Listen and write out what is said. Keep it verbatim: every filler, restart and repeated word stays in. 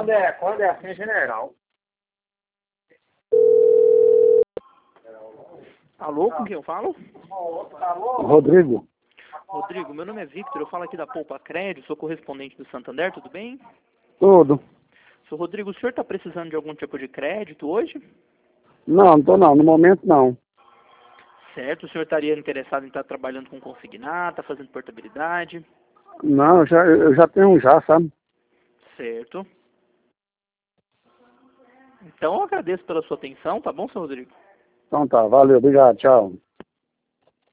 Quando é, quando é assim, é general. Alô, com quem eu falo? Rodrigo. Rodrigo, meu nome é Victor, eu falo aqui da Poupa Crédito, sou correspondente do Santander, tudo bem? Tudo. Sou Rodrigo, o senhor está precisando de algum tipo de crédito hoje? Não, não tô não. No momento não. Certo, o senhor estaria interessado em estar trabalhando com consignado, tá fazendo portabilidade? Não, eu já, eu já tenho um já, sabe? Certo. Então eu agradeço pela sua atenção, tá bom, senhor Rodrigo? Então tá, valeu, obrigado, tchau.